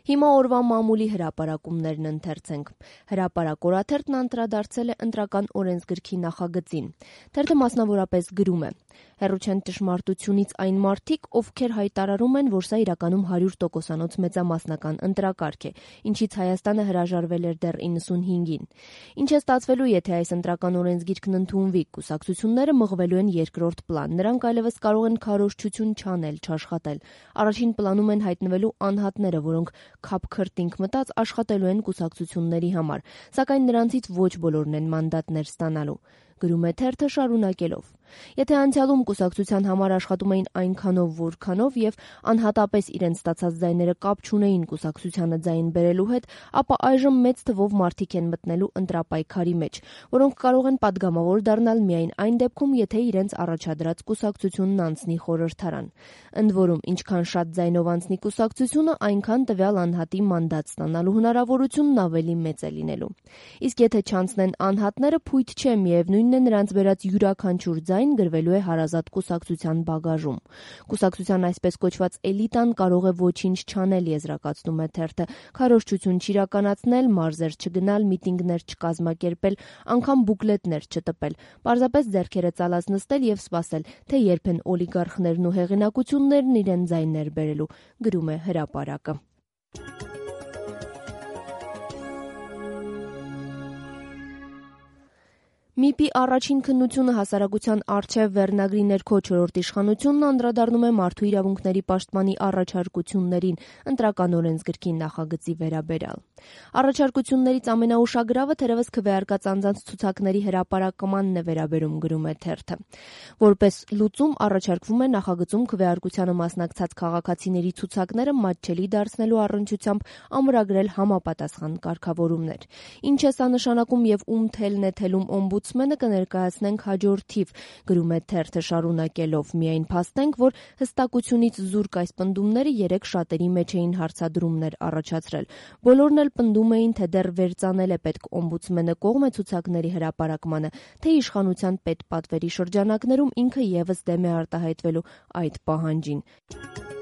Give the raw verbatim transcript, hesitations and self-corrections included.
Հիմա օրվա մամուլի հրապարակումներն ընթերցենք։ Հրապարակ օրաթերթն անդրադարձել է ընտրական օրենսգրքի նախագծին։ Թերթը մասնավորապես գրում է. հեռու չեն ճշմարտությունից այն մարդիկ, ովքեր հայտարարում են, որ սա իրականում հարյուր տոկոսանոց մեծամասնական ընտրակարգ է, ինչից Հայաստանը հրաժարվել էր դեռ իննսունհինգին։ Ինչ է ստացվելու, եթե այս ընտրական օրենսգիրքն ընդունվի, կուսակցությունները մղվելու են երկրորդ պլան, նրանք այլևս կարող են քարոզչություն չանել, չաշխատել։ Առաջին պլանում են հայտնվելու անհատները, որոնք քափքրտինք մտած աշխատելու են կուսակցությունների համար, սակայն նրանցից ոչ բոլորն են մանդատներ ստանալու, գրում է թերթը շարունակելով. Եթե անցյալում կուսակցության համար աշխատում էին այնքանով, որքանով եւ անհատապես իրենց ստացած ձայները կապ չունեին կուսակցությանը ձայն բերելու հետ, ապա այժմ մեծ թվով մարդիկ են մտնելու ընտրապայքարի մեջ, որոնք կարող են падգամավոր դառնալ միայն այն դեպքում, եթե իրենց առաջադրած կուսակցությունն անցնի խորհրդարան։ Ընդ որում, ինչքան շատ ձայնով անցնի կուսակցությունը, այնքան տվյալ անհատի մանդատ ստանալու հնարավորությունն ավելի մեծ է լինելու։ Իսկ եթե չանցնեն անհատները, փույթ չէ, միևնույնն է նրանց բերած յուրաքանչյուր ձայն գրվելու է հարազատ կուսակցության բագաժում։ Կուսակցության այսպես կոչված էլիտան կարող է ոչինչ չանել, եզրակացնում է թերթը, քարոզչություն չիրականացնել, մարզեր չգնալ, միտինգներ չկազմակերպել, անգամ բուկլետներ չտպել, պարզապես ձեռքերը ծալած նստել եւ սպասել, թե երբ են օլիգարխներն ու հեղինակություններն իրեն ձայներ բերելու, գրում է հրապարակը։ ՄԻՊ-ի առաջին քննությունը հասարակության առջև վերնագրի ներքո չորրորդ իշխանությունն անդրադառնում է մարդու իրավունքների պաշտպանի առաջարկություններին ընտրական օրենսգրքի նախագծի վերաբերյալ։ Առաջարկություններից ամենաուշագրավը թերևս քվեարկած անձանց ցուցակների հրապարակմանն է վերաբերում, գրում է թերթը։ Որպես լուծում առաջարկվում է նախագծում քվեարկությանը մասնակցած քաղաքացիների ցուցակները մատչելի դարձնելու առնչությամբ ամրագրել համապատասխան կարգավորումներ։ Ինչ է սա նշանակում եւ ում թելն է թելում օմբուդսմենը կներկայացնենք հաջորդ թիվ, գրում է թերթը շարունակելով. միայն փաստենք, որ հստակությունից զուրկ այս պնդումները երեք շատերի մեջ էին հարցադրումներ առաջացրել։ Բոլորն էլ պնդում էին, թե դեռ վերծանել է պետք օմբուդսմենը կողմ է ցուցակների հրապարակմանը, թե իշխանության պետպատվերի շրջանակներում ինքը եւս դեմ է արտահայտվելու այդ պահանջին։